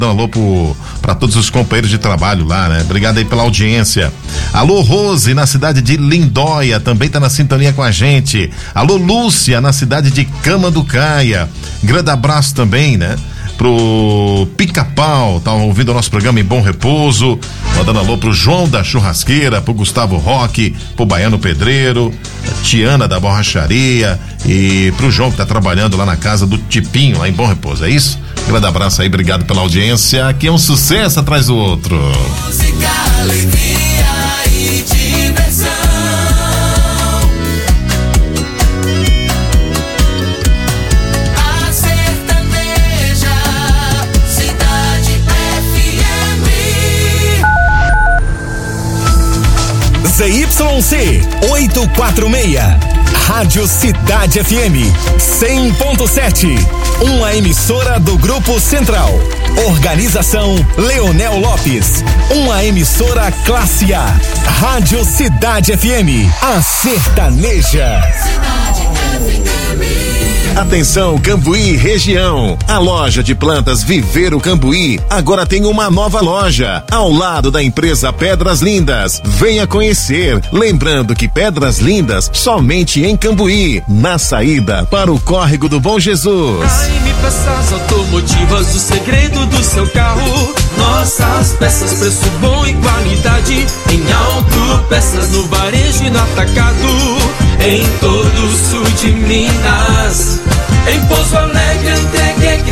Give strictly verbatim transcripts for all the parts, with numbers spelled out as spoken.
Dá um alô pro, pra todos os companheiros de trabalho lá, né? Obrigado aí pela audiência. Alô, Rose, na cidade de Lindóia, também tá na sintonia com a gente. Alô, Lúcia, na cidade de Camanducaia. Grande abraço também, né? Pro Pica-Pau, tá ouvindo o nosso programa em Bom Repouso. Mandando alô pro João da Churrasqueira, pro Gustavo Roque, pro Baiano Pedreiro, a Tiana da Borracharia e pro João que tá trabalhando lá na casa do Tipinho, lá em Bom Repouso, é isso? Grande abraço aí, obrigado pela audiência. Aqui é um sucesso atrás do outro. Música, alegria e diversão. A Sertaneja, Cidade F M. Z Y C oitocentos e quarenta e seis, Rádio Cidade F M cem ponto sete, uma emissora do Grupo Central. Organização Leonel Lopes, uma emissora classe A. Rádio Cidade F M, a sertaneja. Atenção, Cambuí região. A loja de plantas Viveiro Cambuí agora tem uma nova loja ao lado da empresa Pedras Lindas. Venha conhecer. Lembrando que Pedras Lindas somente em Cambuí, na saída para o Córrego do Bom Jesus. A M Peças Automotivas, o segredo do seu carro. Nossas peças, preço bom e qualidade em autopeças, no varejo e no atacado, em todo o sul de Minas. Em Pouso Alegre, entrega é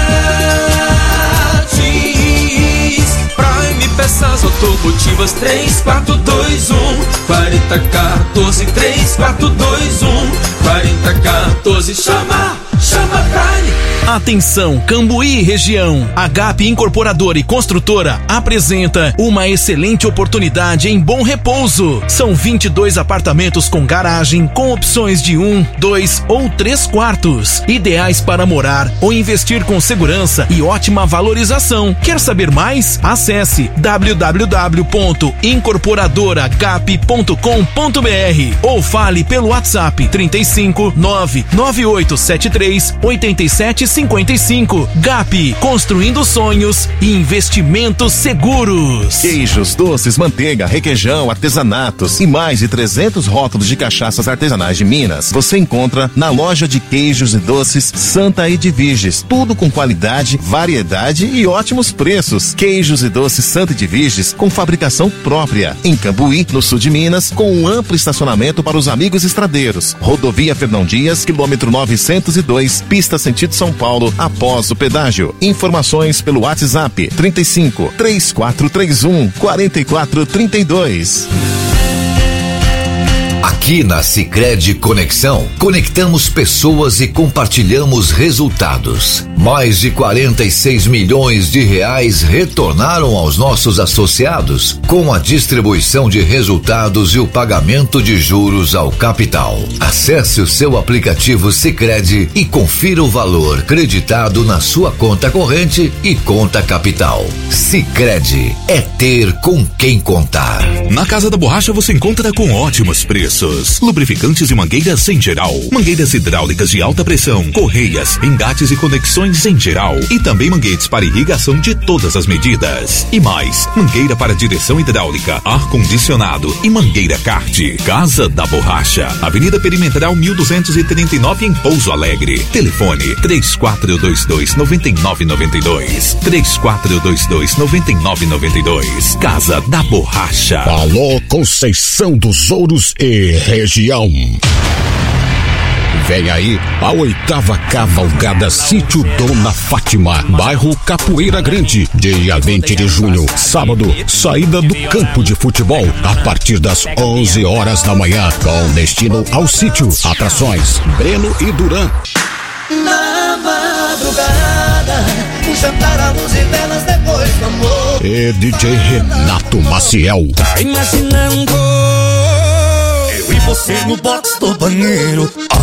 grátis. Prime Peças Automotivas, três quatro dois um, quarenta quatorze, três quatro dois um, quarenta quatorze. Chama, chama Prime. Atenção, Cambuí região. A G A P Incorporadora e Construtora apresenta uma excelente oportunidade em Bom Repouso. São vinte e dois apartamentos com garagem, com opções de um, dois ou três quartos, ideais para morar ou investir com segurança e ótima valorização. Quer saber mais? Acesse w w w ponto incorporadora gap ponto com ponto b r ou fale pelo WhatsApp trinta e cinco, nove nove oito sete três, oito sete cinquenta e cinco. G A P, construindo sonhos e investimentos seguros. Queijos, doces, manteiga, requeijão, artesanatos e mais de trezentos rótulos de cachaças artesanais de Minas. Você encontra na loja de queijos e doces Santa Edviges. Tudo com qualidade, variedade e ótimos preços. Queijos e doces Santa Edviges com fabricação própria. Em Cambuí, no sul de Minas, com um amplo estacionamento para os amigos estradeiros. Rodovia Fernão Dias, quilômetro novecentos e dois, pista sentido São Paulo, após o pedágio. Informações pelo WhatsApp trinta e cinco, três quatro três um, quatro quatro três dois. Aqui na Sicredi Conexão, conectamos pessoas e compartilhamos resultados. Mais de quarenta e seis milhões de reais retornaram aos nossos associados com a distribuição de resultados e o pagamento de juros ao capital. Acesse o seu aplicativo Sicredi e confira o valor creditado na sua conta corrente e conta capital. Sicredi é ter com quem contar. Na Casa da Borracha você encontra com ótimos preços. Lubrificantes e mangueiras em geral, mangueiras hidráulicas de alta pressão, correias, engates e conexões em geral e também manguetes para irrigação de todas as medidas. E mais, mangueira para direção hidráulica, ar-condicionado e mangueira kart. Casa da Borracha, Avenida Perimetral mil duzentos e trinta e nove em Pouso Alegre. Telefone três quatro dois dois, nove nove nove dois, três quatro dois dois, nove nove nove dois. Casa da Borracha. Alô, Conceição dos Ouros e região. Vem aí a oitava cavalgada Sítio Dona Fátima, bairro Capoeira Grande, dia vinte de junho, sábado, saída do campo de futebol a partir das onze horas da manhã, com destino ao sítio. Atrações Breno e Duran. Na madrugada, um jantar à luz e velas depois do amor. E D J Renato Maciel. Tá imaginando eu e você no box do banheiro. Ah.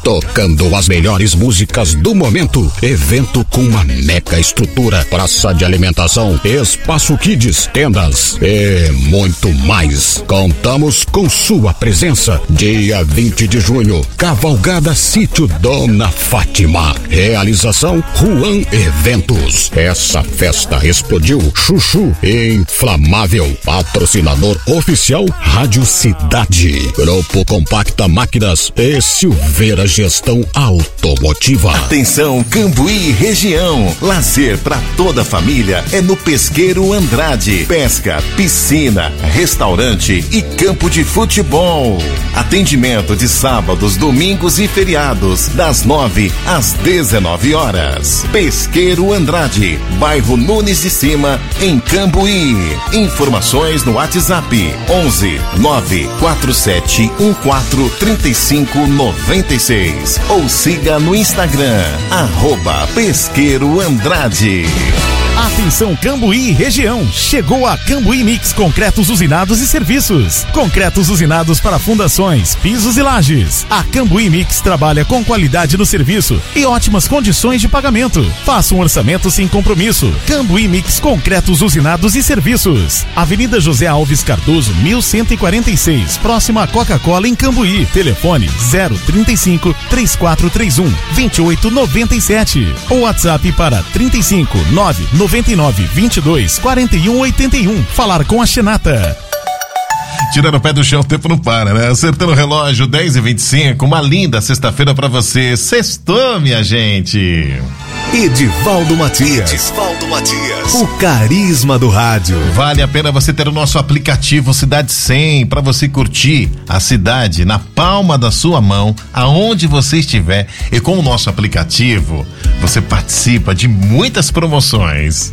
tocando as melhores músicas do momento. Evento com uma mega estrutura, praça de alimentação, espaço kids, tendas e muito mais. Contamos com sua presença. Dia vinte de junho, Cavalgada Sítio Dona Fátima. Realização Juan Eventos. Essa festa explodiu. Chuchu Inflamável. Patrocinador oficial Rádio Cidade. Grupo Compacta Máquinas e Silveira Gestão Automotiva. Atenção, Cambuí região. Lazer para toda a família é no Pesqueiro Andrade. Pesca, piscina, restaurante e campo de futebol. Atendimento de sábados, domingos e feriados, das nove às dezenove horas. Pesqueiro Andrade, bairro Nunes de Cima, em Cambuí. Informações no WhatsApp onze nove quatro sete um quatro três cinco nove seis ou siga no Instagram arroba Pesqueiro Andrade. Atenção Cambuí região, chegou a Cambuí Mix Concretos Usinados e Serviços. Concretos usinados para fundações, pisos e lajes. A Cambuí Mix trabalha com qualidade no serviço e ótimas condições de pagamento. Faça um orçamento sem compromisso. Cambuí Mix Concretos Usinados e Serviços. Avenida José Alves Cardoso, mil cento e quarenta e seis, próxima a Coca-Cola em Cambuí. Telefone zero trinta e cinco, três quatro três um, dois oito nove sete ou WhatsApp para trinta e cinco, nove noventa e nove, vinte e dois, quarenta e um, oitenta e um. Falar com a Xenata. Tirando o pé do chão, o tempo não para, né? Acertando o relógio, dez e vinte e cinco, uma linda sexta-feira pra você. Sextou, minha gente. Edivaldo Matias. Edivaldo Matias. O carisma do rádio. Vale a pena você ter o nosso aplicativo Cidade cem para você curtir a cidade na palma da sua mão, aonde você estiver. E com o nosso aplicativo, você participa de muitas promoções.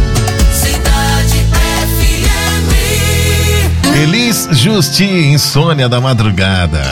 Cidade F M. Elis Justi, Insônia da Madrugada.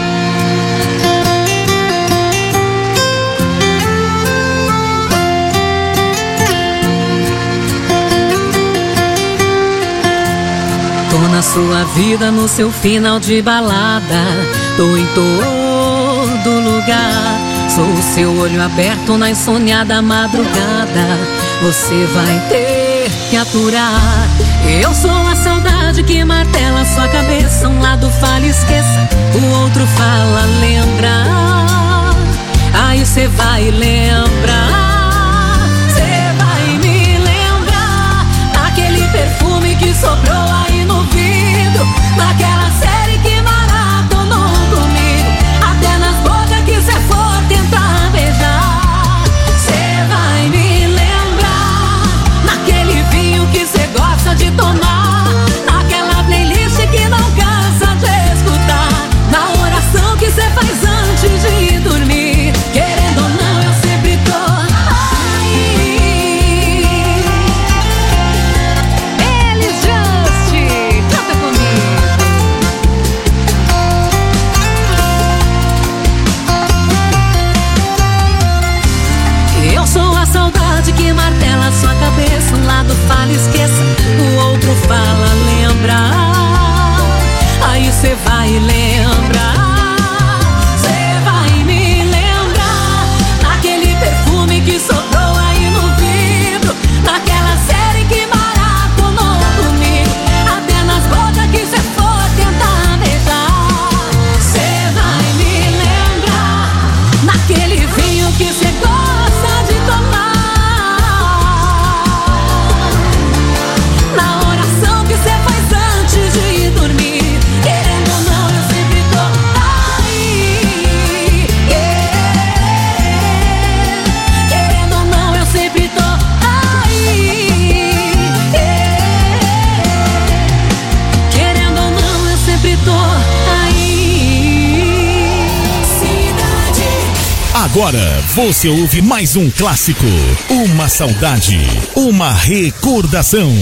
Tô na sua vida, no seu final de balada. Tô em todo lugar. Sou o seu olho aberto na insônia da madrugada. Você vai ter que aturar. Eu sou a saudade que martela sua cabeça. Um lado fala esqueça, o outro fala lembra. Aí cê vai lembrar. Cê vai me lembrar daquele perfume que sobrou aí no vidro, naquela série que maratonou comigo, até nas bocas que cê for tentar beijar. Cê vai me lembrar naquele vinho que cê gosta de tomar, naquela playlist que não cansa de escutar, na oração que cê faz antes de dormir. Querendo ou não, eu sempre tô aí. Elis Justi, canta comigo. Eu sou a saudade que martela sua cabeça. Um lado fala esqueça, o outro fala lembra. Aí cê vai lembrar. Cê vai me lembrar daquele perfume que sobrou aí no vidro, naquela série que maratonou comigo, até nas bocas que cê for tentar beijar. Cê vai me lembrar naquele vinho que cê gosta de tomar, na oração que cê faz antes de dormir. Querendo ou não, eu sempre tô aí. Querendo ou não, eu sempre tô aí. Querendo ou não, eu sempre tô aí. Cidade. Agora você ouve mais um clássico, uma saudade, uma recordação.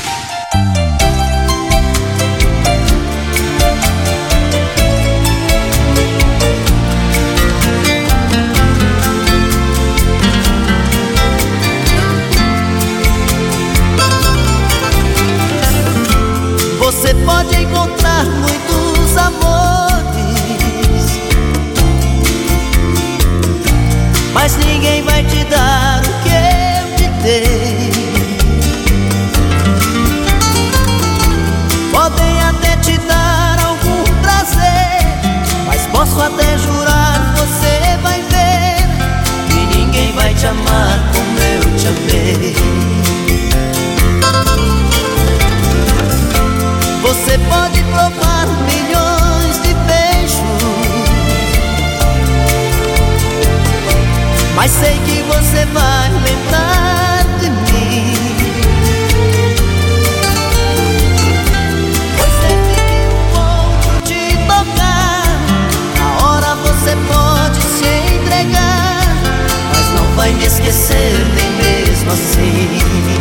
Você pode encontrar muitos amores, dar o que eu te dei. Podem até te dar algum prazer, mas posso até jurar, você vai ver que ninguém vai te amar como eu te amei. Você pode provar milhões de beijos, mas sei que você vai lembrar de mim. Pois sempre que um outro te tocar, na hora você pode se entregar, mas não vai me esquecer nem mesmo assim.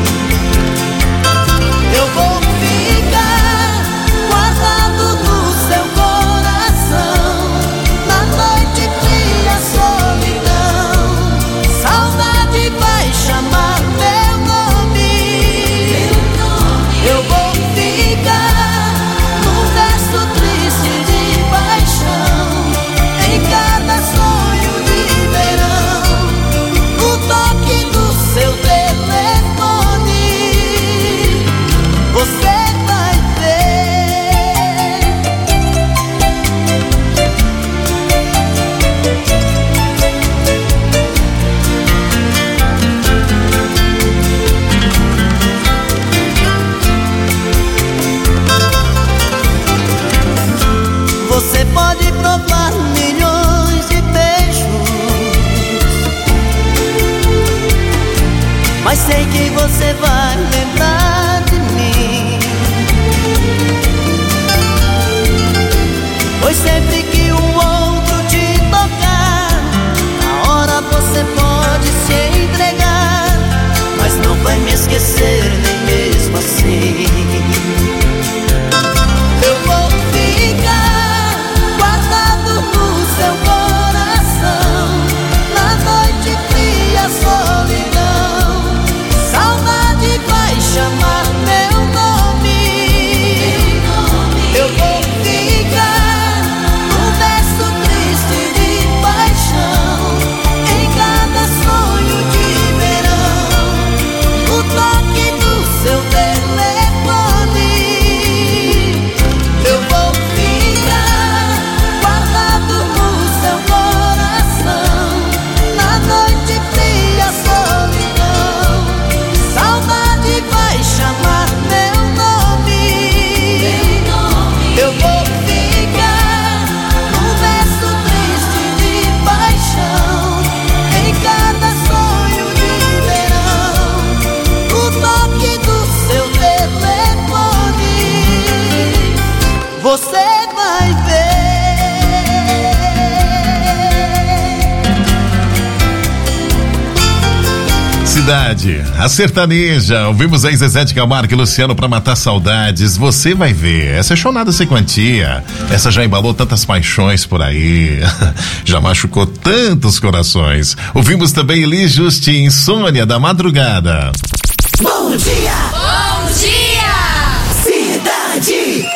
Eu vou ficar guardado no seu coração, na noite fria, solidão. Saudade vai chamar meu nome. Eu vou ficar num verso triste de paixão, em cada sonho de verão, no toque do seu telefone. Você vai ver. Você pode provar milhões de beijos, mas sei que você vai lembrar de mim. Pois sempre que um outro te tocar, na hora você pode se entregar, mas não vai me esquecer nem mesmo assim. Eu vou ficar guardado no seu coração, na noite fria, solidão. Saudade vai chamar meu nome. Eu vou ficar num verso triste de paixão, em cada sonho de verão, no toque do seu telefone. Eu vou ficar guardado no seu coração, na noite fria, solidão. Saudade vai chamar meu nome. Eu vou ficar num verso triste de paixão, em cada sonho de verão, no toque do seu telefone. Você vai ver. Cidade, a sertaneja, ouvimos aí Zezé de Camargo e Luciano pra matar saudades. Você vai ver, essa é chonada sem quantia, essa já embalou tantas paixões por aí, já machucou tantos corações. Ouvimos também Elis Justin, Insônia da Madrugada. Bom dia! Bom dia! Cidade!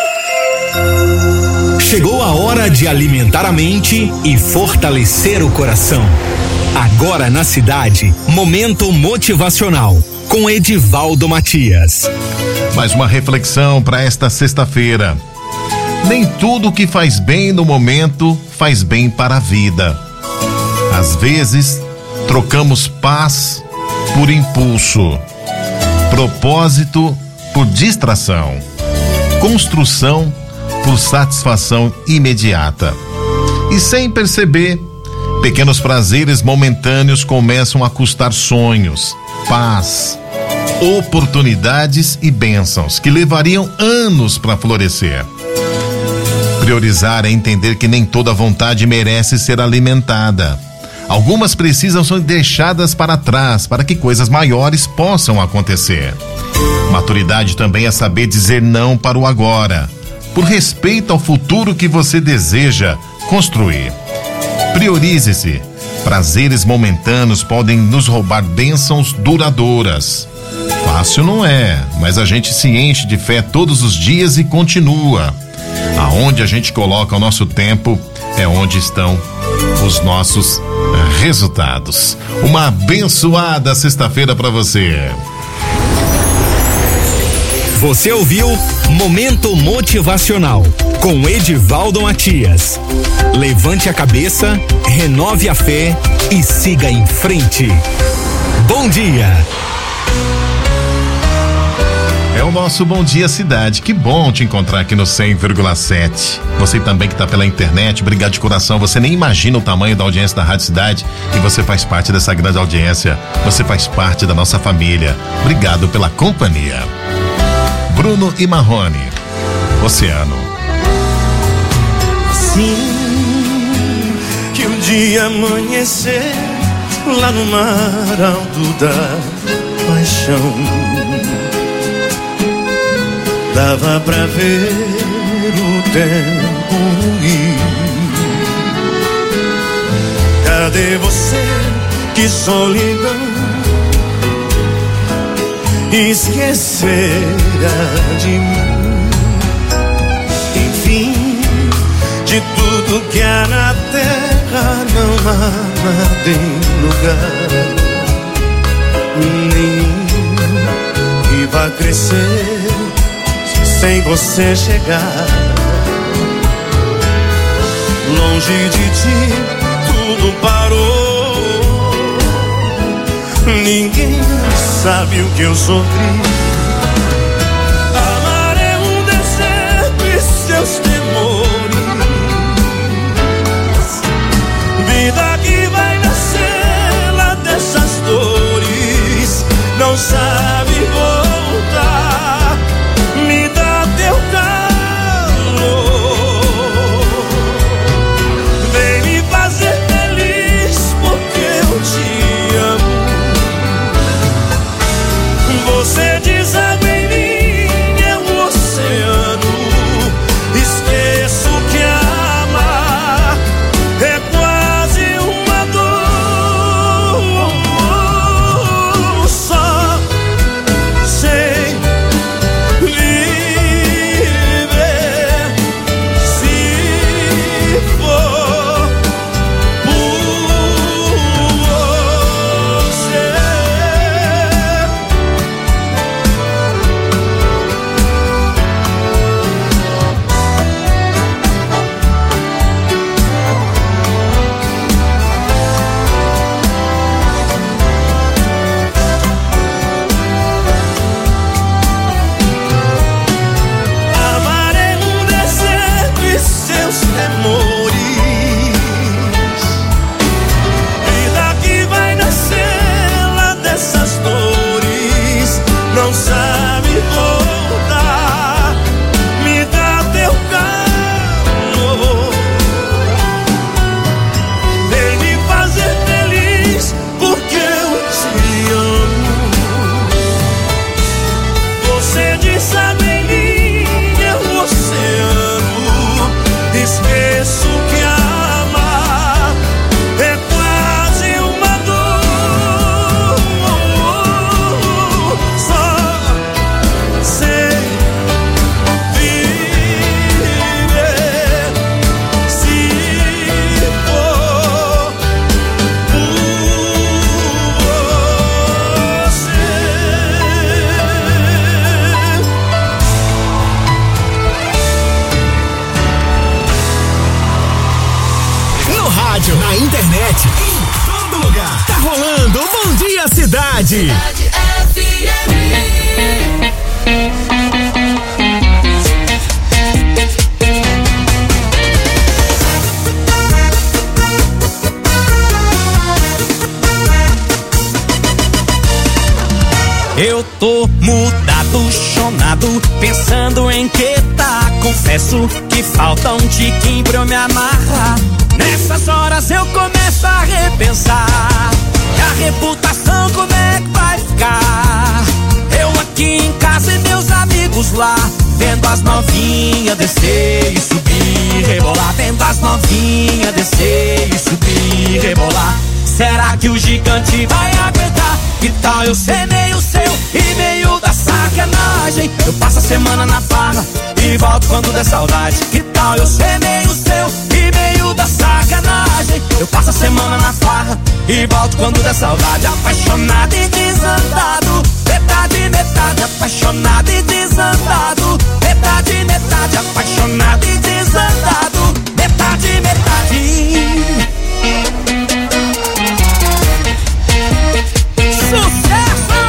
Chegou a hora de alimentar a mente e fortalecer o coração. Agora na cidade, Momento Motivacional, com Edivaldo Matias. Mais uma reflexão para esta sexta-feira. Nem tudo que faz bem no momento faz bem para a vida. Às vezes, trocamos paz por impulso, propósito por distração, construção por satisfação imediata. E sem perceber, pequenos prazeres momentâneos começam a custar sonhos, paz, oportunidades e bênçãos que levariam anos para florescer. Priorizar é entender que nem toda vontade merece ser alimentada. Algumas precisam ser deixadas para trás para que coisas maiores possam acontecer. Maturidade também é saber dizer não para o agora, por respeito ao futuro que você deseja construir. Priorize-se. Prazeres momentâneos podem nos roubar bênçãos duradouras. Fácil não é, mas a gente se enche de fé todos os dias e continua. Aonde a gente coloca o nosso tempo é onde estão os nossos resultados. Uma abençoada sexta-feira para você. Você ouviu Momento Motivacional com Edivaldo Matias. Levante a cabeça, renove a fé e siga em frente. Bom dia. É o nosso Bom Dia Cidade. Que bom te encontrar aqui no cem vírgula sete. Você também que está pela internet, obrigado de coração. Você nem imagina o tamanho da audiência da Rádio Cidade e você faz parte dessa grande audiência. Você faz parte da nossa família. Obrigado pela companhia. Bruno e Marrone, Oceano. Assim que um dia amanhecer lá no mar alto da paixão, dava pra ver o tempo ir. Cadê você? Que solidão esquecerá de mim. Enfim, de tudo que há na terra não há nada em lugar nenhum que vá crescer sem você chegar. Longe de ti tudo parou. Ninguém sabe o que eu sofri. Amar é um deserto e seus temores. Vida que vai nascer lá dessas dores. Não sabe voltar. Me dá teu calor. Vem me fazer feliz porque eu te amo. Você desaba em mim, é um oceano. Esqueço que amar é quase uma dor. Só sei viver se for por você. Amar é um deserto e seus temores. Vida que vai nascer lá dessas dores. Não sabe voltar. Me dá teu calor. Vem me fazer feliz porque eu te amo. Você desaba em mim, é um oceano. Esqueço que amar é quase uma dor. Só sei viver se for por No rádio, na internet, em todo lugar. Tá rolando o Bom Dia Cidade. Eu tô mudado, chonado, pensando em que tá. Confesso que falta um tiquinho pra eu me amarrar. Nessas horas eu começo a repensar. E a reputação como é que vai ficar? Eu aqui em casa e meus amigos lá, vendo as novinhas descer e subir, rebolar. Vendo as novinhas descer e subir, rebolar. Será que o gigante vai aguentar? Que tal eu ser meio seu e meio da sacanagem? Eu passo a semana na farra e volto quando der saudade. Que tal eu ser meio seu e meio da sacanagem? passo a semana na farra e volto quando der saudade. Apaixonado e desandado, metade, metade. Apaixonado e desandado, metade, metade. Apaixonado e desandado, metade, metade. Sucesso!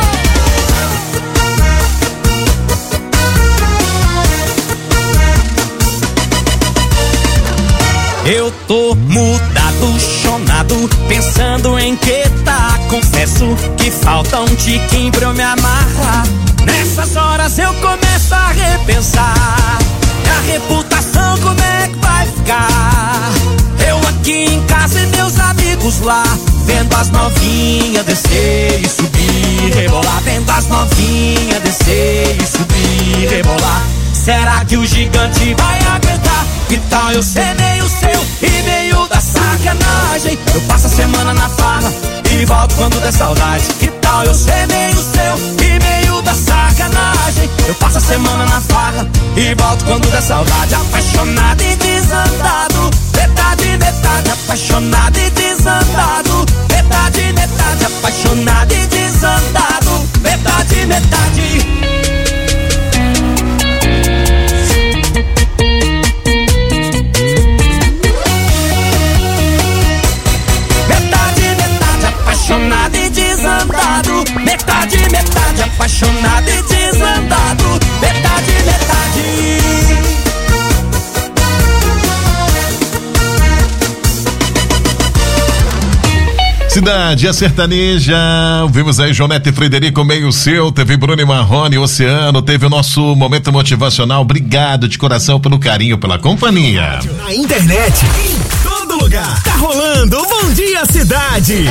Eu tô mudado, chonado, pensando em que tá. Confesso que falta um tiquinho pra eu me amarrar. Nessas horas eu começo a repensar. A reputação como é que vai ficar? Eu aqui em casa e meus amigos lá, vendo as novinhas descer e subir, rebolar. Vendo as novinhas descer e subir, rebolar. Será que o gigante vai aguentar? Que tal eu ser meio seu e meio da sacanagem? Eu passo a semana na farra e volto quando der saudade. Que tal eu ser meio seu e meio da sacanagem? Eu passo a semana na farra e volto quando der saudade. Apaixonado e desandado, metade, metade. Apaixonado e desandado, metade, metade. Apaixonado e desandado, metade, metade. Apaixonado e desandado, metade, metade. Apaixonado e desandado, metade, metade. Cidade, a sertaneja, vimos aí Jonete Frederico, meio seu, teve Bruno e Marrone, Oceano, teve o nosso momento motivacional. Obrigado de coração pelo carinho, pela companhia. Na internet, em todo lugar, tá rolando o Bom Dia Cidade.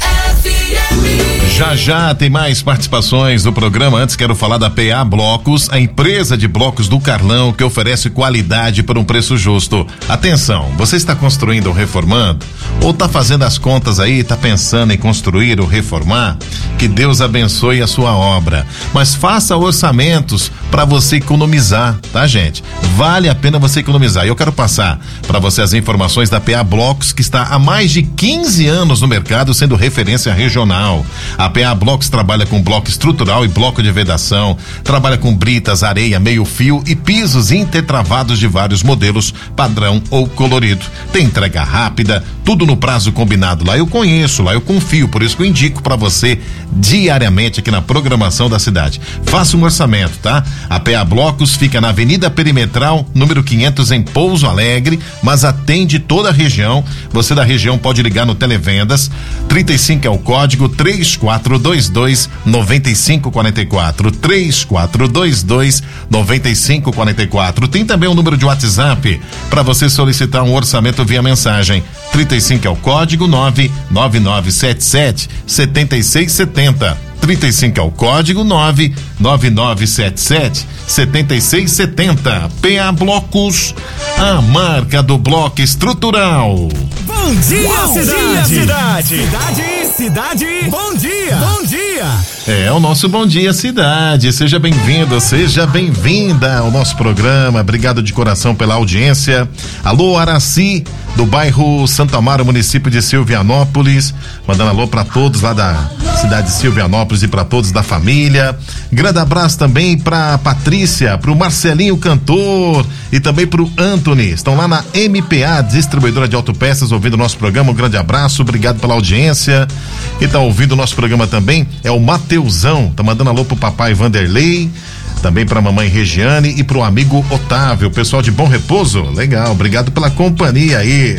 Já já tem mais participações do programa. Antes quero falar da P A Blocos, a empresa de blocos do Carlão que oferece qualidade por um preço justo. Atenção, você está construindo ou reformando? Ou está fazendo as contas aí, está pensando em construir ou reformar? Que Deus abençoe a sua obra. Mas faça orçamentos para você economizar, tá, gente? Vale a pena você economizar. E eu quero passar para você as informações da P A Blocos, que está há mais de quinze anos no mercado, sendo referência regional. A P A Blocos trabalha com bloco estrutural e bloco de vedação, trabalha com britas, areia, meio fio e pisos intertravados de vários modelos, padrão ou colorido. Tem entrega rápida, tudo no prazo combinado. Lá eu conheço, lá eu confio, por isso que eu indico para você diariamente aqui na programação da cidade. Faça um orçamento, tá? A P A Blocos fica na Avenida Perimetral, número quinhentos, em Pouso Alegre, mas atende toda a região. Você da região pode ligar no Televendas, trinta e cinco é o código, três quatro dois dois, nove cinco quatro quatro, três quatro dois dois, nove cinco quatro quatro. Tem também o um número de WhatsApp para você solicitar um orçamento via mensagem. trinta e cinco é o código, nove nove nove sete sete, sete seis sete zero. trinta e cinco é o código, nove nove nove sete sete, sete seis sete zero. P A Blocos, a marca do bloco estrutural. Bom dia, Uau, cidade. cidade! Cidade, cidade, bom dia! Bom dia! É o nosso Bom Dia Cidade. Seja bem-vindo, seja bem-vinda ao nosso programa. Obrigado de coração pela audiência. Alô, Araci, do bairro Santo Amaro, município de Silvianópolis. Mandando alô para todos lá da cidade de Silvianópolis e para todos da família. Grande abraço também para Patrícia, para o Marcelinho Cantor e também para o Anthony. Estão lá na M P A, distribuidora de autopeças, ouvindo o nosso programa. Um grande abraço, obrigado pela audiência. Quem está ouvindo o nosso programa também é o Mateusão. Tá mandando alô pro papai Vanderlei, também pra mamãe Regiane e pro amigo Otávio. Pessoal de Bom Repouso, legal, obrigado pela companhia aí.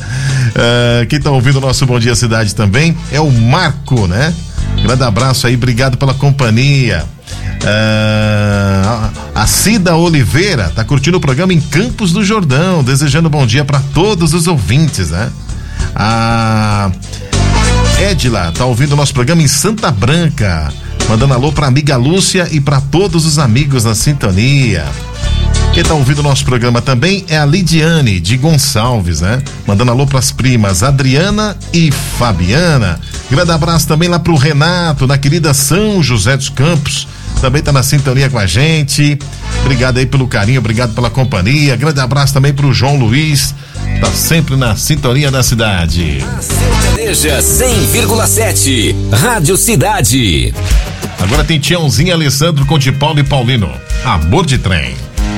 uh, quem tá ouvindo o nosso Bom Dia Cidade também é o Marco, né? Grande abraço aí, obrigado pela companhia. Uh, a Cida Oliveira tá curtindo o programa em Campos do Jordão, desejando bom dia para todos os ouvintes, né? A Edila tá ouvindo o nosso programa em Santa Branca, mandando alô pra amiga Lúcia e para todos os amigos na sintonia. Quem tá ouvindo o nosso programa também é a Lidiane de Gonçalves, né? Mandando alô pras primas Adriana e Fabiana. Grande abraço também lá pro Renato, na querida São José dos Campos. Também tá na sintonia com a gente. Obrigado aí pelo carinho, obrigado pela companhia. Grande abraço também pro João Luiz, tá sempre na sintonia da cidade. Sertaneja cem vírgula sete, Rádio Cidade. Agora tem Tiãozinho Alessandro com de Paulo e Paulino, Amor de Trem.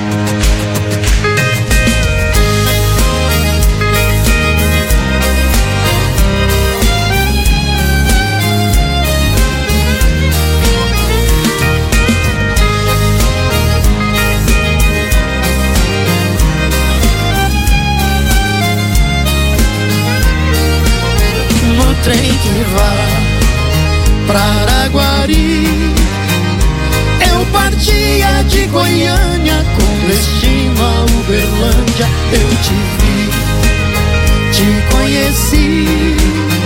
Trem que vai pra Araguari. Eu partia de Goiânia com destino a Uberlândia. Eu te vi, te conheci,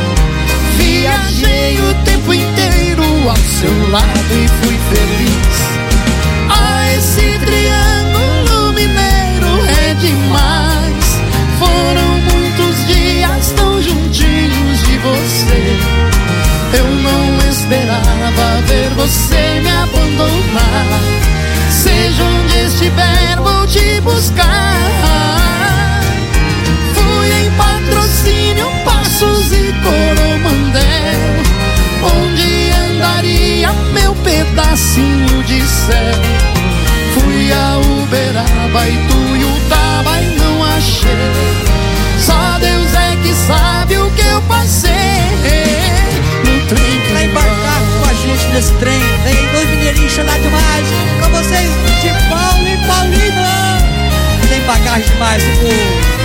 viajei o tempo inteiro ao seu lado e fui feliz. Ah, esse triângulo mineiro é demais. Foram muitos dias tão juntinhos de você. Eu não esperava ver você me abandonar. Seja onde estiver, vou te buscar. Fui em Patrocínio, Passos e Coromandel, onde andaria meu pedacinho de céu. Fui a Uberaba, Ituiutaba e não achei. Só Deus é que sabe o que eu passei no trem que vai embarcar com a gente nesse trem. Vem dois mineirinhos chorar demais. Com vocês, de Paulo e Paulino. Tem bagagem demais, o povo.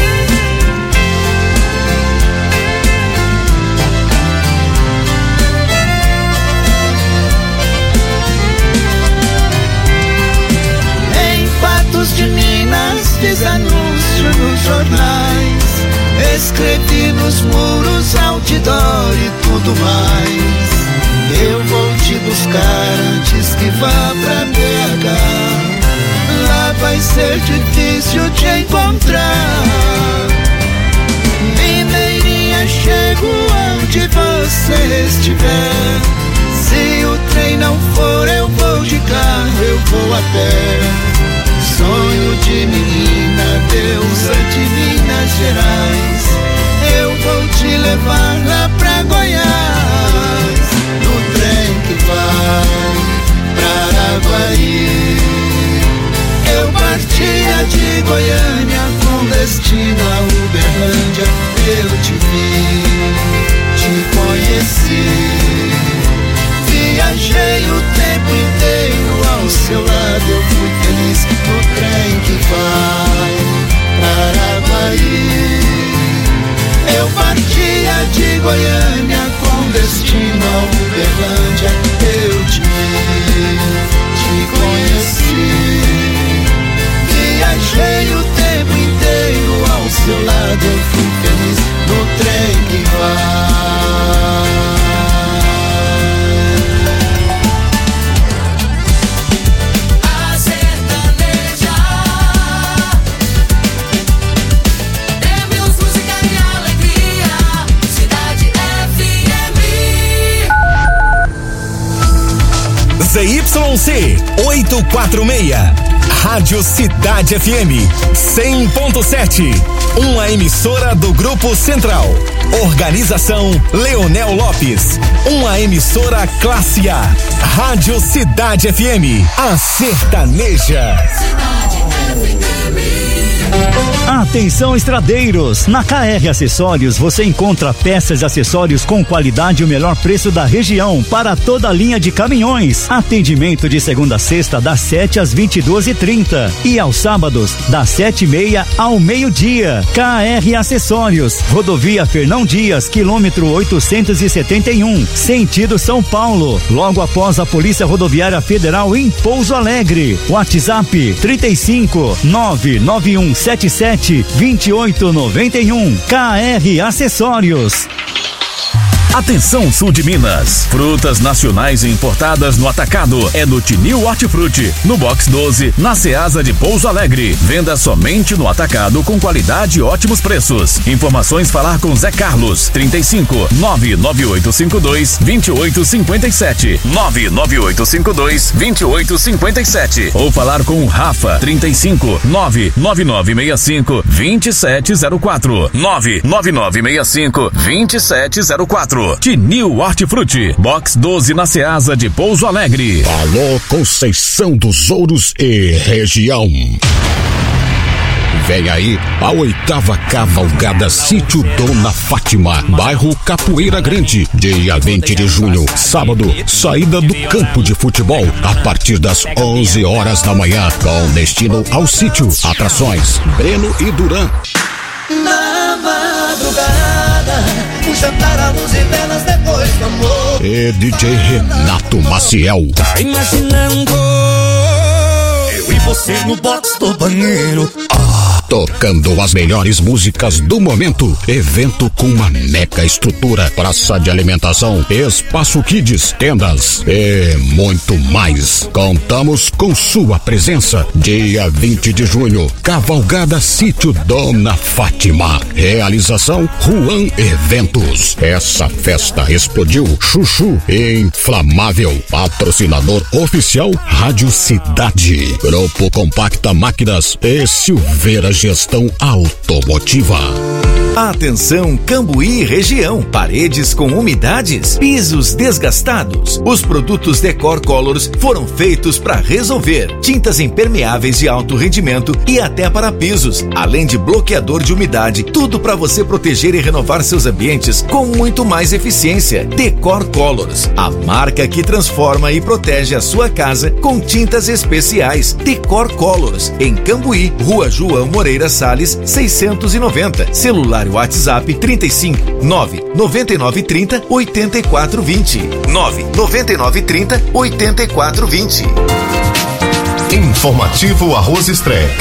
De Minas, fiz anúncio nos jornais, escrevi nos muros, outdoor e tudo mais. Eu vou te buscar antes que vá pra B H. Lá vai ser difícil te encontrar. Mineirinha, chego onde você estiver. Se o trem não for, eu vou de carro, eu vou a pé. Sonho de menina, deusa de Minas Gerais. Eu vou te levar lá pra Goiás, no trem que vai pra Araguari. Eu partia de Goiânia com destino a Uberlândia. Eu te vi, te conheci, viajei o tempo inteiro ao seu lado. Eu fui feliz no trem que vai para Araguari. Eu partia de Goiânia com destino a Uberlândia. Eu te vi, te conheci, viajei o tempo inteiro ao seu lado. Eu fui feliz no trem que vai. Z Y C oitocentos e quarenta e seis, Rádio Cidade F M cem ponto sete, uma emissora do Grupo Central. Organização Leonel Lopes, uma emissora classe A. Rádio Cidade F M, a sertaneja. Atenção estradeiros, na K R Acessórios você encontra peças e acessórios com qualidade e o melhor preço da região para toda a linha de caminhões. Atendimento de segunda a sexta das sete às vinte e duas e trinta e aos sábados das sete e meia ao meio-dia. K R Acessórios, Rodovia Fernão Dias, quilômetro oitocentos e setenta e um, sentido São Paulo, logo após a Polícia Rodoviária Federal em Pouso Alegre. WhatsApp trinta e cinco, nove nove um sete sete, vinte e oito noventa e um. K R Acessórios. Atenção, sul de Minas. Frutas nacionais e importadas no atacado é no Tinil Hortifruti, no Box doze, na Ceasa de Pouso Alegre. Venda somente no atacado com qualidade e ótimos preços. Informações falar com Zé Carlos, trinta e cinco, nove nove oito cinco dois, dois oito cinco sete, nove nove oito cinco dois, dois oito cinco sete. Ou falar com o Rafa, trinta e cinco, nove nove nove seis cinco, dois sete zero quatro, nove nove nove seis cinco, dois sete zero quatro. Tinil Hortifruti, Box doze na Ceasa de Pouso Alegre. Alô, Conceição dos Ouros e região. Vem aí a oitava cavalgada Sítio Dona Fátima, bairro Capoeira Grande, dia vinte de junho, sábado, saída do campo de futebol, a partir das onze horas da manhã, com destino ao sítio. Atrações, Breno e Duran. Na madrugada, o jantar à luz e velas depois do amor. E D J Renato Maciel. Tá imaginando eu e você no box do banheiro. Tocando as melhores músicas do momento. Evento com uma mega estrutura, praça de alimentação, espaço kids, tendas e muito mais. Contamos com sua presença. Dia vinte de junho, cavalgada Sítio Dona Fátima. Realização Juan Eventos. Essa festa explodiu. Chuchu Inflamável. Patrocinador oficial Rádio Cidade. Grupo Compacta Máquinas e Silveira Gestão Automotiva. Atenção, Cambuí região. Paredes com umidades, pisos desgastados. Os produtos Decor Colors foram feitos para resolver. Tintas impermeáveis de alto rendimento e até para pisos, além de bloqueador de umidade. Tudo para você proteger e renovar seus ambientes com muito mais eficiência. Decor Colors, a marca que transforma e protege a sua casa com tintas especiais. Decor Colors, em Cambuí, Rua João Moreira Salles, seiscentos e noventa. Celular WhatsApp trinta e cinco, nove nove nove trinta, oitenta e quatro vinte. nove nove nove trinta, oitenta e quatro vinte. Informativo Arroz Strec.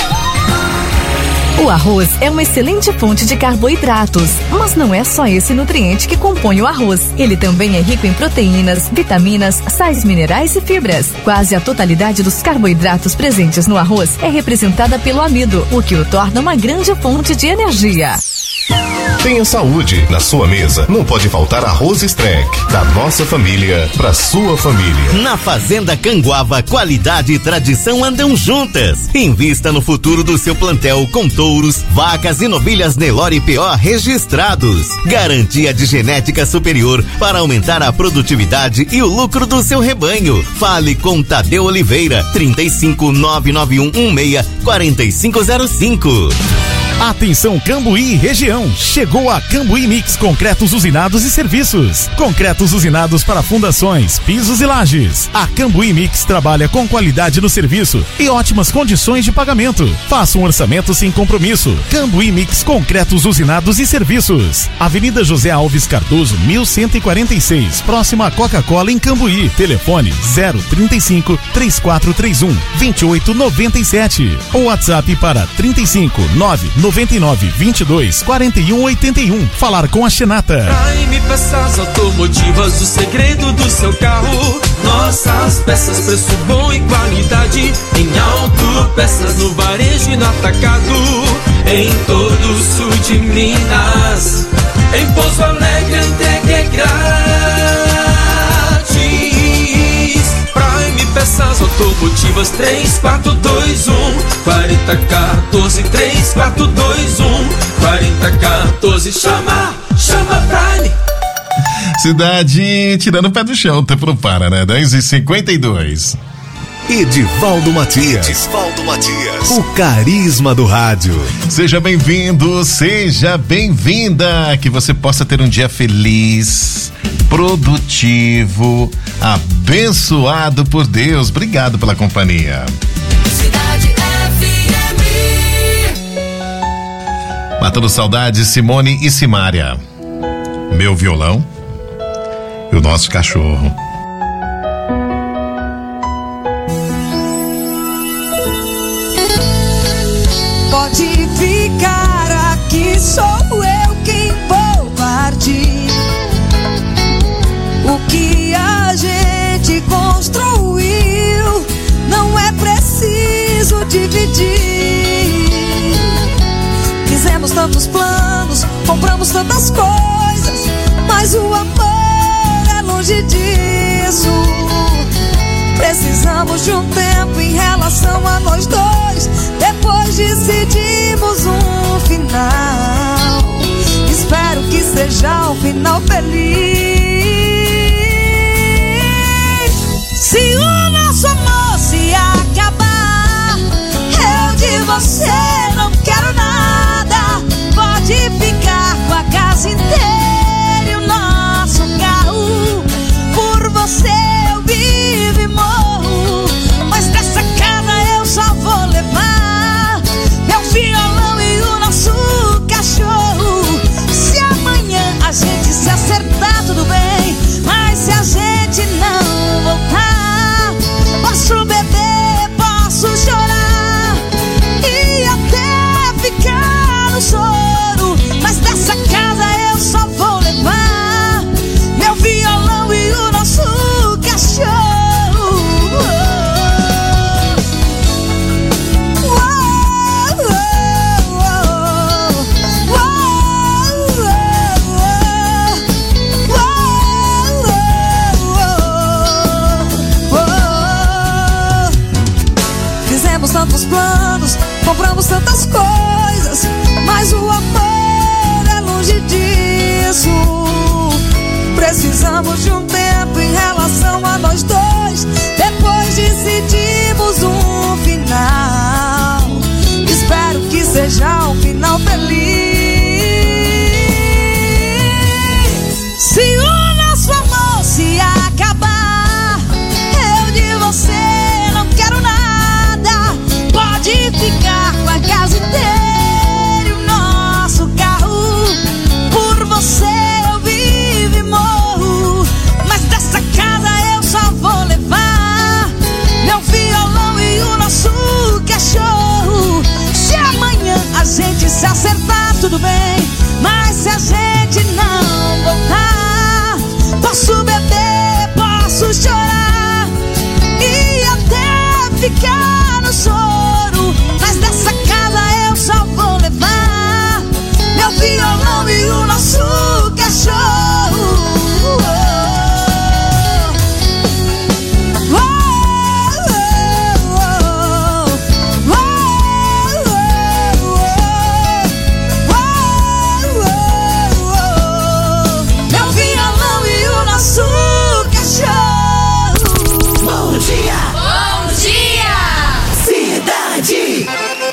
O arroz é uma excelente fonte de carboidratos, mas não é só esse nutriente que compõe o arroz. Ele também é rico em proteínas, vitaminas, sais minerais e fibras. Quase a totalidade dos carboidratos presentes no arroz é representada pelo amido, o que o torna uma grande fonte de energia. Tenha saúde na sua mesa. Não pode faltar arroz Strec. Da nossa família para sua família. Na Fazenda Canguava, qualidade e tradição andam juntas. Invista no futuro do seu plantel com touros, vacas e novilhas Nelore P O registrados. Garantia de genética superior para aumentar a produtividade e o lucro do seu rebanho. Fale com Tadeu Oliveira, trinta e cinco, nove nove um um seis, quatro cinco zero cinco. Atenção, Cambuí região. Chegou a Cambuí Mix Concretos Usinados e Serviços. Concretos usinados para fundações, pisos e lajes. A Cambuí Mix trabalha com qualidade no serviço e ótimas condições de pagamento. Faça um orçamento sem compromisso. Cambuí Mix Concretos Usinados e Serviços. Avenida José Alves Cardoso, mil cento e quarenta e seis, próxima à Coca-Cola em Cambuí. Telefone zero trinta e cinco, três quatro três um, dois oito nove sete. Ou WhatsApp para trinta e cinco, nove noventa e nove, vinte e dois, quarenta e um, oitenta e um. Falar com a Xenata. Prime Peças Automotivas, o segredo do seu carro. Nossas peças, preço bom e qualidade. Em Auto Peças, no varejo e no atacado. Em todo o sul de Minas. Em Pouso Alegre, a entrega é grátis. Prime Peças Automotivas, três quatro dois um, quatro zero um quatro, três quatro dois um, quatro zero um quatro. Chama, chama Prime. Cidade tirando o pé do chão, até pro para, né? dez e cinquenta e dois. Edivaldo Matias. Edivaldo Matias. O carisma do rádio. Seja bem-vindo, seja bem-vinda. Que você possa ter um dia feliz, produtivo, abençoado por Deus. Obrigado pela companhia. Cidade F M. Matando saudades, Simone e Simária. Meu violão e o nosso cachorro. Pode ficar aqui, sou eu quem vou partir. tantos planos, compramos tantas coisas, mas o amor é longe disso. Precisamos de um tempo em relação a nós dois, depois decidimos um final. Espero que seja um final feliz. Se o nosso amor se acabar, eu de você não quero nada. Pode ficar com a casa inteira e o nosso carro. Por você eu vivo e morro, mas dessa casa eu só vou levar meu violão e o nosso cachorro. Se amanhã a gente se acertar, tudo bem, mas se a gente não voltar, posso beber, posso chorar e até ficar no choro, mas dessa casa eu só vou levar meu violão e o nosso cachorro. Fizemos tantos planos, compramos tantas coisas, mas o amor é longe disso. Precisamos de um tempo em relação a nós dois, depois decidimos um final. Espero que seja um final feliz. Se o nosso amor se acabar, eu de você não quero nada. Pode ficar com a casa inteira e o nosso carro. Por você eu vivo e morro, mas dessa casa eu só vou levar meu violão e o nosso cachorro. Se amanhã a gente se acertar, tudo bem, mas se a gente não voltar, posso beber, posso chorar e até ficar no choro, mas dessa casa eu só vou levar meu violão e o nosso cachorro. Meu violão e o nosso cachorro. Bom dia! Bom dia! Cidade!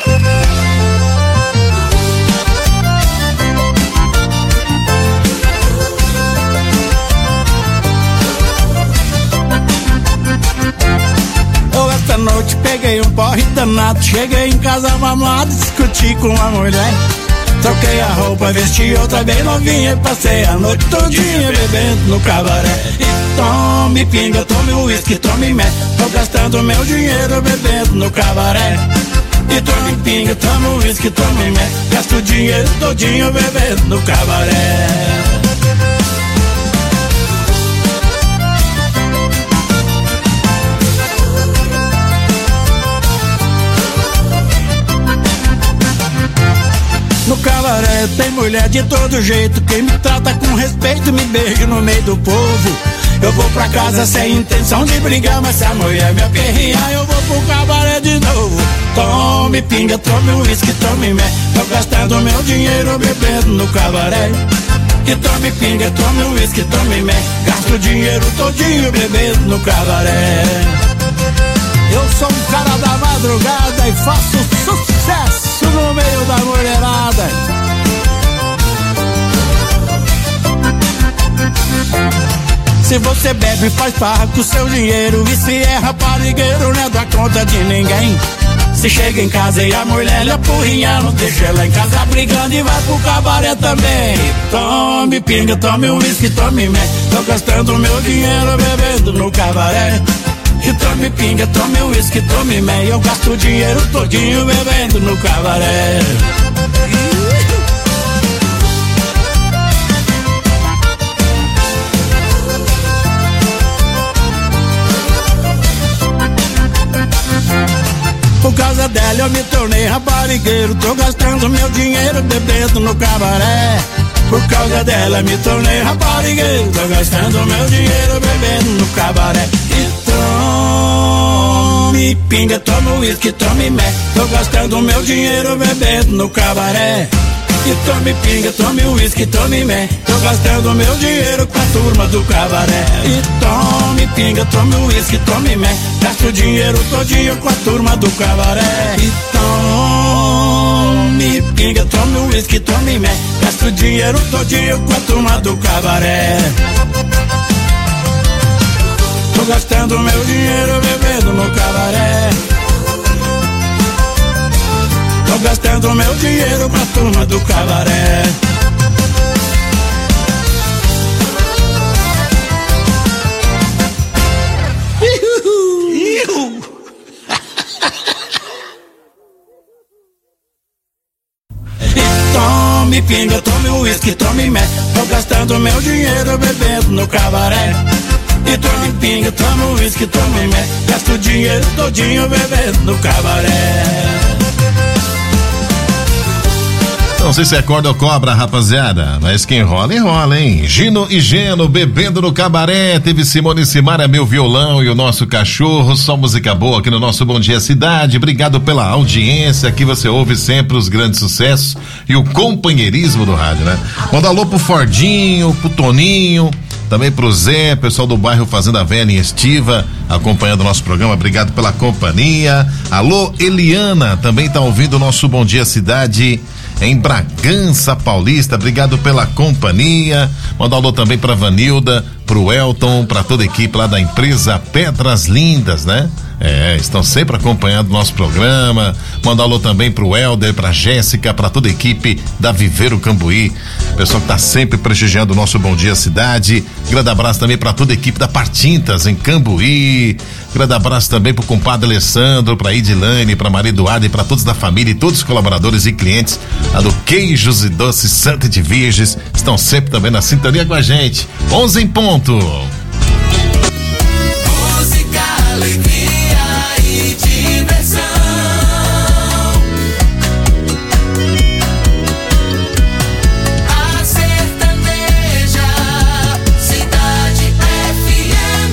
Eu esta noite peguei um porre danado, cheguei em casa mamado, discuti com a mulher. Troquei a roupa, vesti outra bem novinha e passei a noite todinha bebendo no cabaré. E tome pinga, tome uísque, tome mé, tô gastando meu dinheiro bebendo no cabaré. E tome pinga, tome uísque, tome mé, gasto o dinheiro todinho bebendo no cabaré. No cabaré tem mulher de todo jeito, quem me trata com respeito me beija no meio do povo. Eu vou pra casa sem intenção de brigar, mas se a mulher me aperrear eu vou pro cabaré de novo. Tome pinga, tome uísque, tome mé, tô gastando meu dinheiro bebendo no cabaré. E tome pinga, tome uísque, tome mé, gasto o dinheiro todinho bebendo no cabaré. Eu sou um cara da madrugada e faço sucesso no meio da mulherada. Se você bebe, faz farra com seu dinheiro, e se é raparigueiro, não dá conta de ninguém. Se chega em casa e a mulher lhe apurrinha, não deixa ela em casa brigando e vai pro cabaré também. Tome pinga, tome uísque, tome mé, tô gastando meu dinheiro bebendo no cabaré. E tome pinga, tome uísque, tome mé, eu gasto o dinheiro todinho bebendo no cabaré. O caso causa dela eu me tornei raparigueiro. Tô gastando meu dinheiro bebendo no cabaré. Por causa dela me tornei raparigueiro. Tô gastando meu dinheiro bebendo no cabaré. Então me pinga, toma uísque, tome mé. Tô gastando meu dinheiro bebendo no cabaré. E tome pinga, tome uísque, tome mé. Tô gastando meu dinheiro com a turma do cabaré. E tome pinga, tome uísque, tome mé. Gasto o dinheiro todinho com a turma do cabaré. E tome pinga, tome uísque, tome mé. Gasto o dinheiro todinho com a turma do cabaré. Tô gastando meu dinheiro bebendo no cabaré. Tô gastando meu dinheiro com a turma do cabaré. Tome pinga, tome uísque, tome mé. Tô gastando meu dinheiro bebendo no cabaré. E tome pinga, tome uísque, tome mé. Gasto o dinheiro todinho bebendo no cabaré. Não sei se é corda ou cobra, rapaziada, mas quem rola, enrola, hein? Gino e Geno bebendo no cabaré. Teve Simone e Simara, Meu Violão e o Nosso Cachorro. Só música boa aqui no nosso Bom Dia Cidade. Obrigado pela audiência. Aqui você ouve sempre os grandes sucessos e o companheirismo do rádio, né? Manda alô pro Fordinho, pro Toninho, também pro Zé, pessoal do bairro Fazenda Velha em Estiva, acompanhando o nosso programa. Obrigado pela companhia. Alô, Eliana, também tá ouvindo o nosso Bom Dia Cidade em Bragança Paulista. Obrigado pela companhia. Manda um alô também pra Vanilda, pro Elton, pra toda a equipe lá da empresa Pedras Lindas, né? É, estão sempre acompanhando o nosso programa. Manda um alô também pro Helder, pra Jéssica, pra toda a equipe da Viveiro Cambuí, pessoal que tá sempre prestigiando o nosso Bom Dia Cidade. Grande abraço também pra toda a equipe da Partintas em Cambuí. Grande abraço também pro compadre Alessandro, pra Idilane, pra Maria Eduarda e pra todos da família e todos os colaboradores e clientes lá do Queijos e Doces Santa de Virges. Estão sempre também na sintonia com a gente. onze em ponto. Música, alegria e diversão. A sertaneja, Cidade F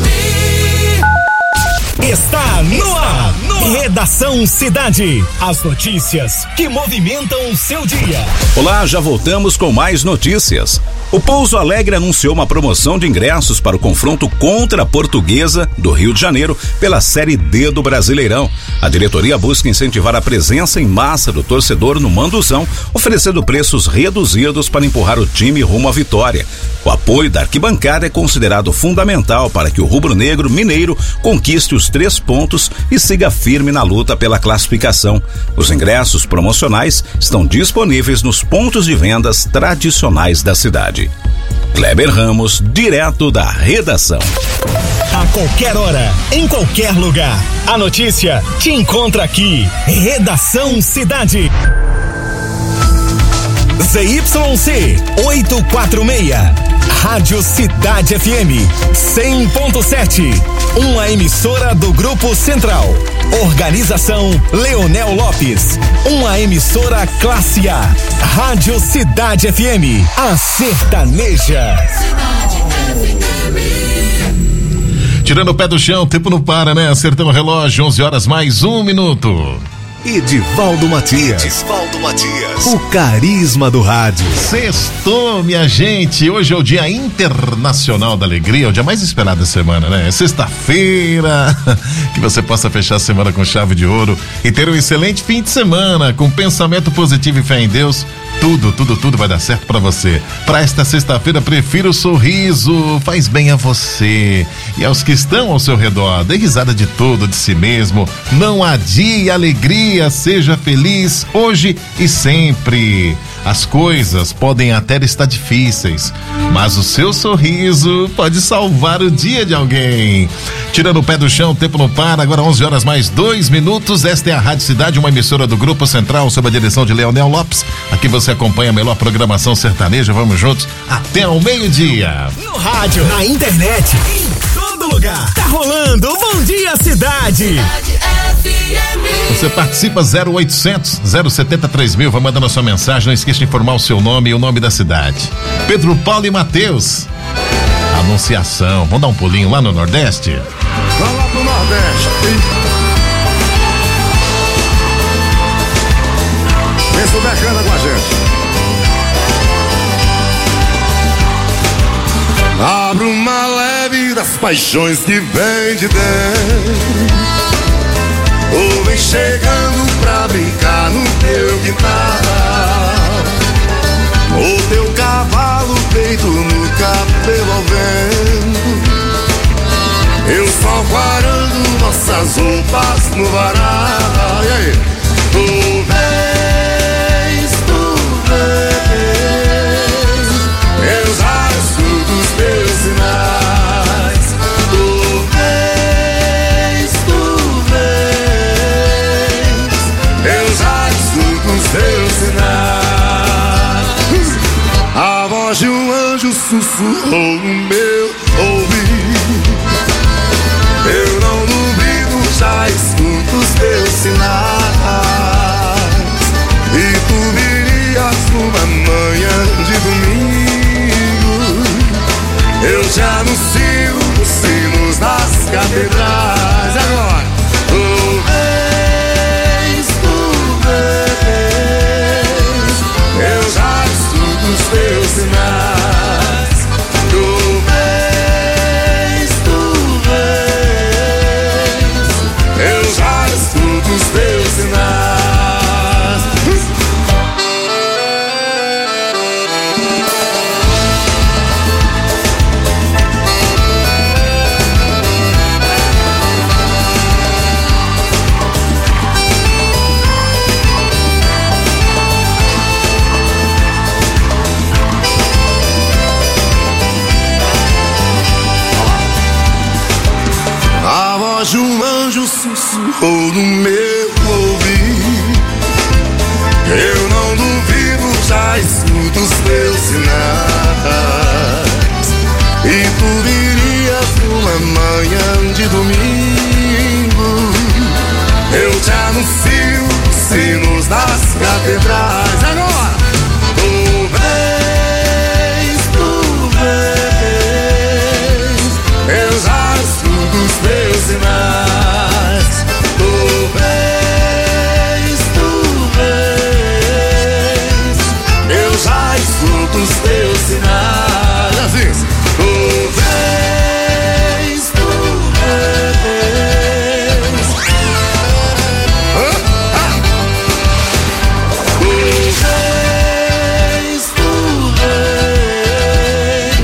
M. Está no ar. Redação Cidade. As notícias que movimentam o seu dia. Olá, já voltamos com mais notícias. O Pouso Alegre anunciou uma promoção de ingressos para o confronto contra a Portuguesa do Rio de Janeiro pela Série D do Brasileirão. A diretoria busca incentivar a presença em massa do torcedor no Manduzão, oferecendo preços reduzidos para empurrar o time rumo à vitória. O apoio da arquibancada é considerado fundamental para que o rubro-negro mineiro conquiste os três pontos e siga firme na luta pela classificação. Os ingressos promocionais estão disponíveis nos pontos de vendas tradicionais da cidade. Kleber Ramos, direto da redação. A qualquer hora, em qualquer lugar, a notícia te encontra aqui. Redação Cidade. Z Y C oitocentos e quarenta e seis, Rádio Cidade F M cem ponto sete, uma emissora do Grupo Central. Organização Leonel Lopes, uma emissora classe A. Rádio Cidade F M, a sertaneja. Tirando o pé do chão, o tempo não para, né? Acertando o relógio, onze horas mais um minuto. Edivaldo Matias. Edivaldo Matias. O carisma do rádio. Sextou, minha gente. Hoje é o Dia Internacional da Alegria, o dia mais esperado da semana, né? É sexta-feira. Que você possa fechar a semana com chave de ouro e ter um excelente fim de semana, com pensamento positivo e fé em Deus. Tudo, tudo, tudo vai dar certo pra você. Pra esta sexta-feira, prefira o sorriso, faz bem a você e aos que estão ao seu redor. Dê risada de tudo, de si mesmo. Não adie a alegria, seja feliz hoje e sempre. As coisas podem até estar difíceis, mas o seu sorriso pode salvar o dia de alguém. Tirando o pé do chão, o tempo não para. Agora onze horas mais dois minutos. Esta é a Rádio Cidade, uma emissora do Grupo Central, sob a direção de Leonel Lopes. Aqui você acompanha a melhor programação sertaneja. Vamos juntos até ao meio-dia. No rádio, na internet, em todo lugar. Tá rolando o Bom Dia Cidade. Cidade F M. Você participa zero oitocentos, zero setenta, três mil, vai mandando a sua mensagem, não esqueça de informar o seu nome e o nome da cidade. Pedro Paulo e Mateus. Anunciação, vamos dar um pulinho lá no Nordeste? Vamos lá pro Nordeste. Vem souber, canta com a gente. Abra uma leve das paixões que vem de dentro. Ou vem chegando pra brincar no teu quintal. O teu cavalo peito no cabelo ao vento. Eu só guardando nossas roupas no varal. E aí? Tu vês, tu vês, eu já escuto os teus sinais. Tu vês, tu vês, eu já escuto os teus sinais. A voz de um anjo sussurrou no meu ouvido. Eu não duvido, já escuto os teus sinais. E tu virias numa manhã de domingo. Eu já anuncio os sinos das catedrais. Agora, tu vês, tu vês, eu já escuto os teus sinais. Tu vês, tu vês, eu já escuto os teus sinais. A voz de um anjo sussurrou no meu ouvido. Eu não duvido, já escuto os teus sinais. E tu virias numa manhã de domingo. Eu te anuncio os sinos das catedrais. Agora! Tu vês, tu vês, eu já escuto os teus sinais. Tu vês, tu vês, eu já escuto os teus sinais. Assim, tu vês, tu vês, ah, ah. Tu vês, tu vês.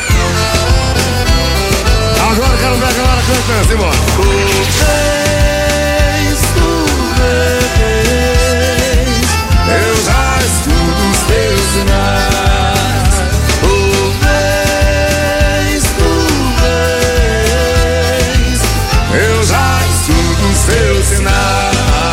Agora eu quero ver a galera cantando, simbora. Tu vês, tu vês, eu já escuto os teus sinais. Tu vês, tu vês, eu já escuto os teus sinais.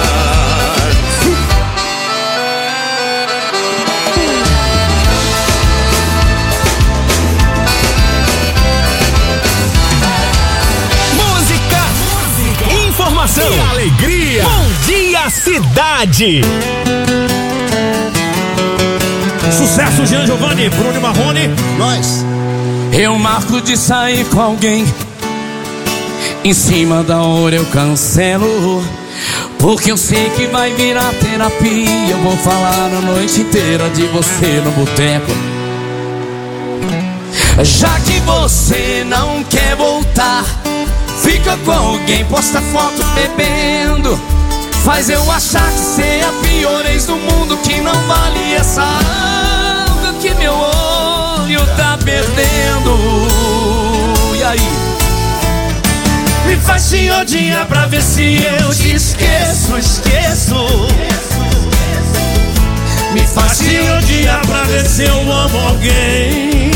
Música, informação e alegria. Bom dia, cidade. Sucesso, Jean Giovanni, Bruno e Marrone. Nós. Eu marco de sair com alguém. Em cima da hora eu cancelo. Porque eu sei que vai virar terapia. Eu vou falar a noite inteira de você no boteco. Já que você não quer voltar, fica com alguém, posta foto bebendo. Faz eu achar que cê é a pior ex do mundo, que não vale essa água que meu olho tá perdendo. E aí? Me faz te odiar pra ver se eu te esqueço, esqueço. Me faz te odiar pra ver se eu amo alguém.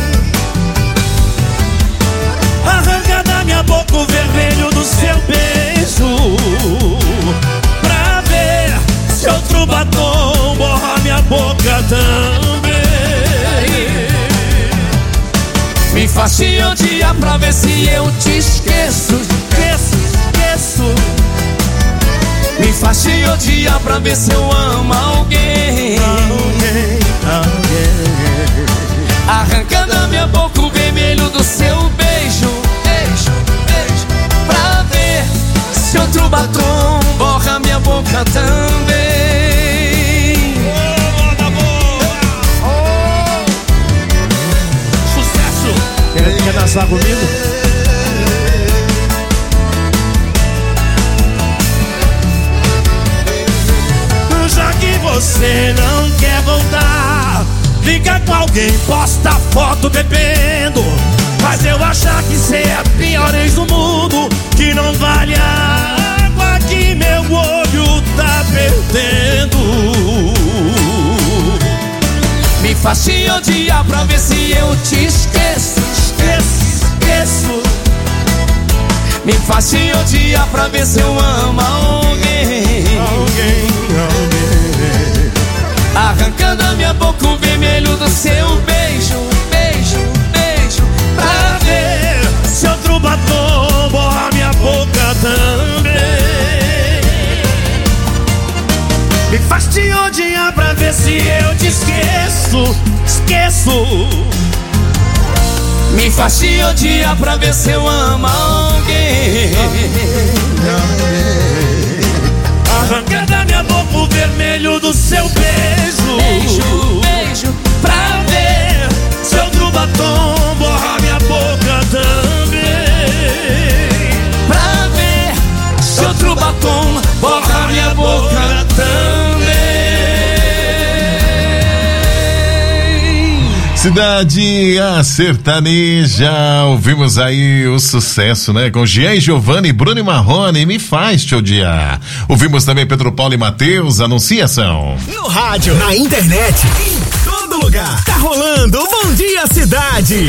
Arranca da minha boca o vermelho do seu beijo, pra ver se outro batom borra minha boca também. Me faz te odiar pra ver se eu te esqueço, esqueço, esqueço. Me faz faz te odiar pra ver se eu amo alguém. Alguém, alguém. Arranca da minha boca o vermelho do seu beijo, beijo, beijo, pra ver se outro batom borra minha boca também. Oh, sucesso! Quer, quer dançar comigo? Já que você não quer voltar, fica com alguém, posta foto bebendo, faz eu achar que cê é a pior ex do mundo, que não vale a água que meu olho tá perdendo. Me faz te odiar pra ver se eu te esqueço, esqueço, esqueço. Me faz te odiar pra ver se eu amo alguém. Alguém, alguém. Arranca da minha boca o vermelho do seu beijo, beijo, beijo, pra ver se outro batom borra minha boca também. Me faz te odiar pra ver se eu te esqueço, esqueço. Me faz te odiar pra ver se eu amo alguém. Arranca da minha boca o vermelho do seu beijo, beijo, beijo, pra ver se outro batom borra minha boca também. Pra ver se outro batom borra minha boca também. Cidade a Sertaneja, ouvimos aí o sucesso, né? Com Jean e Giovanni, Bruno e Marrone, Me Faz Te Odiar. Ouvimos também Pedro Paulo e Matheus, Anunciação. No rádio, na internet, em todo lugar. Tá rolando Bom Dia Cidade.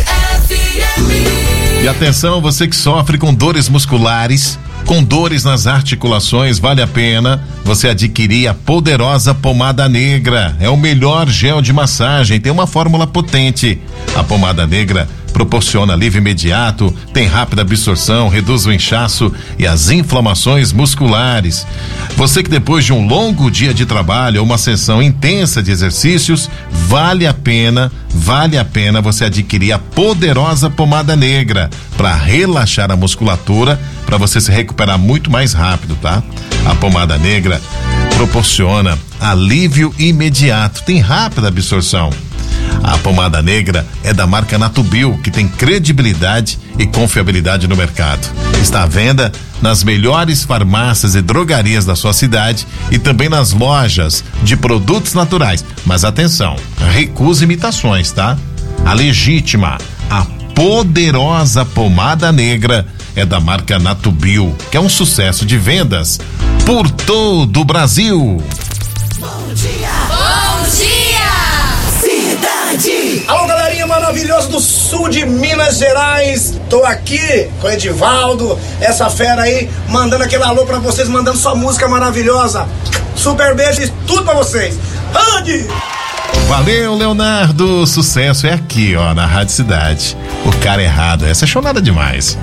E atenção, você que sofre com dores musculares, com dores nas articulações, vale a pena você adquirir a poderosa pomada negra. É o melhor gel de massagem, tem uma fórmula potente. A pomada negra proporciona alívio imediato, tem rápida absorção, reduz o inchaço e as inflamações musculares. Você que depois de um longo dia de trabalho ou uma sessão intensa de exercícios, vale a pena, vale a pena você adquirir a poderosa pomada negra para relaxar a musculatura, para você se recuperar muito mais rápido, tá? A pomada negra proporciona alívio imediato, tem rápida absorção. A pomada negra é da marca Natubio, que tem credibilidade e confiabilidade no mercado. Está à venda nas melhores farmácias e drogarias da sua cidade e também nas lojas de produtos naturais. Mas atenção, recuse imitações, tá? A legítima, a poderosa pomada negra é da marca Natubio, que é um sucesso de vendas por todo o Brasil. Bom dia! Bom dia! Cidade! Alô, galerinha maravilhosa do sul de Minas Gerais. Tô aqui com o Edivaldo, essa fera aí, mandando aquele alô pra vocês, mandando sua música maravilhosa. Super beijo e tudo pra vocês. Ande! Valeu, Leonardo. Sucesso é aqui, ó, na Rádio Cidade. O cara errado, essa é chonada demais.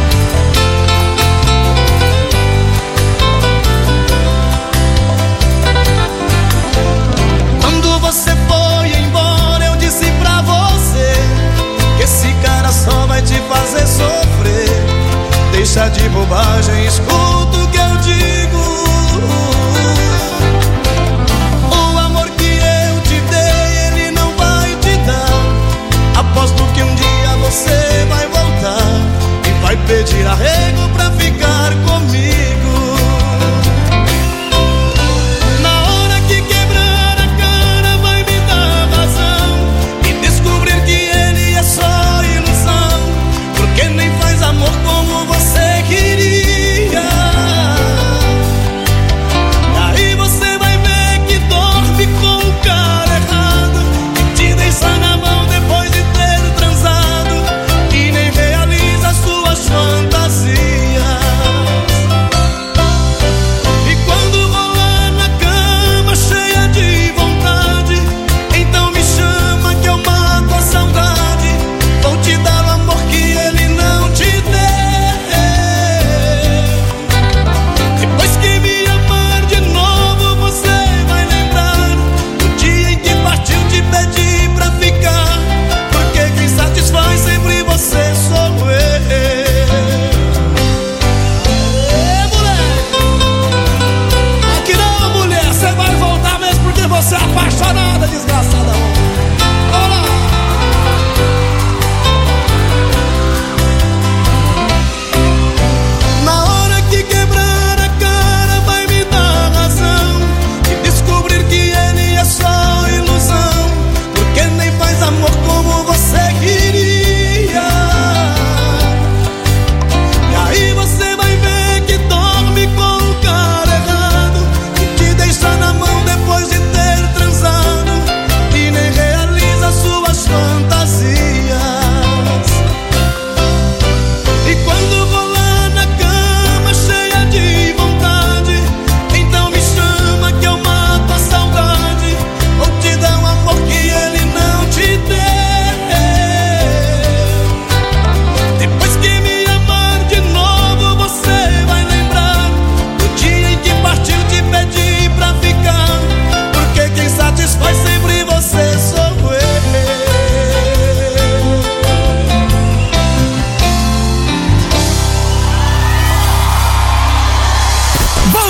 Quando você foi embora, eu disse pra você que esse cara só vai te fazer sofrer. Deixa de bobagem, escuta o que eu digo. O amor que eu te dei, ele não vai te dar. Aposto que um dia você vai voltar e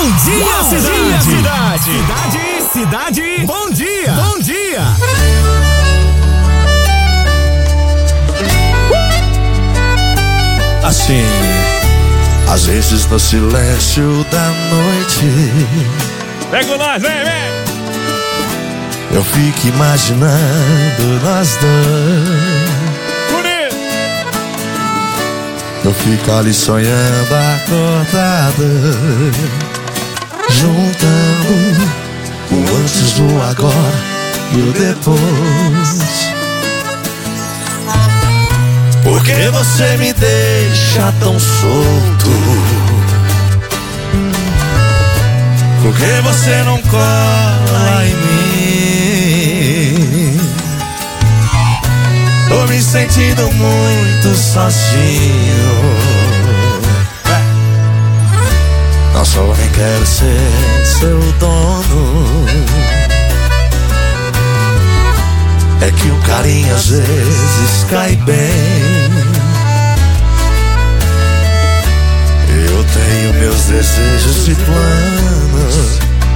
Bom dia, Bom cidade. dia, cidade! Cidade, cidade, bom dia! Bom dia! Assim, às vezes no silêncio da noite, Pega nós, vem, vem! eu fico imaginando nós dois. Eu fico ali sonhando acordado, juntando o antes do agora e o depois. Porque você me deixa tão solto? Porque você não cola em mim? Tô me sentindo muito sozinho. Não só nem quero ser seu dono. É que o carinho às vezes cai bem. Eu tenho meus desejos e planos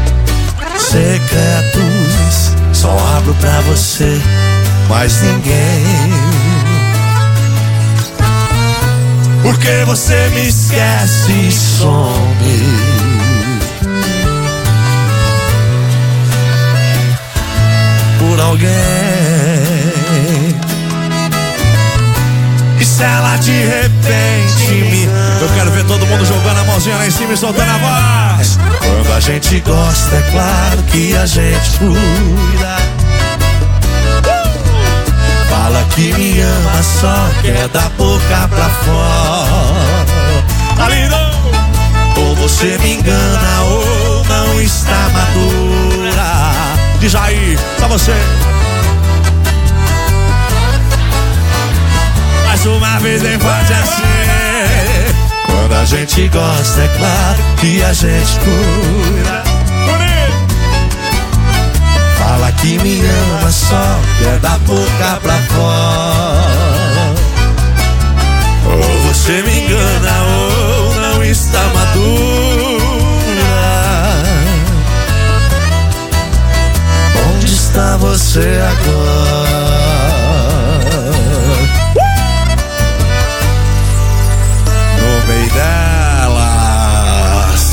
secretos, só abro pra você, mais ninguém. Porque você me esquece e some. Por alguém. E se ela de repente me... Eu quero ver todo mundo jogando a mãozinha lá em cima e soltando a voz. Quando a gente gosta, é claro que a gente cuida. Fala que me ama, só quer da boca pra fora. Tá lindo! Ou você me engana ou não está madura. Diz aí, só você. Mais uma vez bem forte assim. Quando a gente gosta, é claro que a gente cura. Fala que me ama, só quer da boca pra fora. Ou você me engana ou não está madura. Onde está você agora? No meio delas.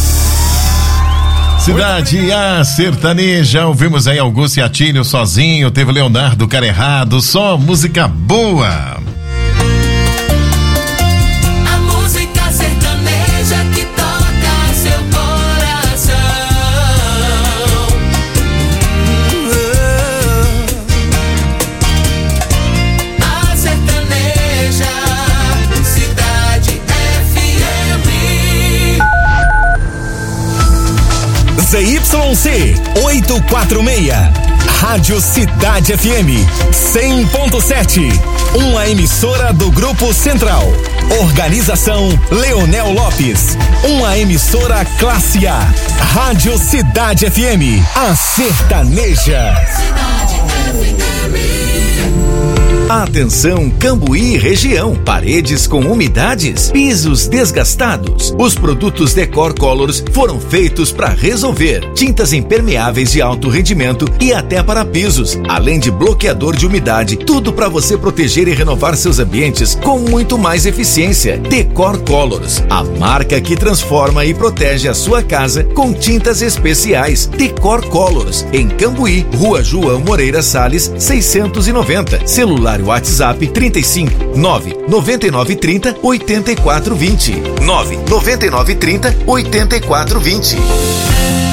Cidade A Sertaneja, ouvimos aí Augusto e Atílio sozinho, teve Leonardo Cara Errado, só música boa. A música sertaneja que toca seu coração. A sertaneja, Cidade F M. Z Y C oitocentos e quarenta e seis, Rádio Cidade F M cem ponto sete, uma emissora do Grupo Central. Organização Leonel Lopes, uma emissora classe A. Rádio Cidade F M, a sertaneja. Atenção Cambuí região, paredes com umidades, pisos desgastados. Os produtos Decor Colors foram feitos para resolver. Tintas impermeáveis de alto rendimento e até para pisos, além de bloqueador de umidade, tudo para você proteger e renovar seus ambientes com muito mais eficiência. Decor Colors, a marca que transforma e protege a sua casa com tintas especiais. Decor Colors, em Cambuí, Rua João Moreira Salles, seiscentos e noventa. Celular WhatsApp trinta e cinco, nove nove nove trinta, oitenta e quatro vinte. nove nove nove trinta, oitenta e quatro vinte.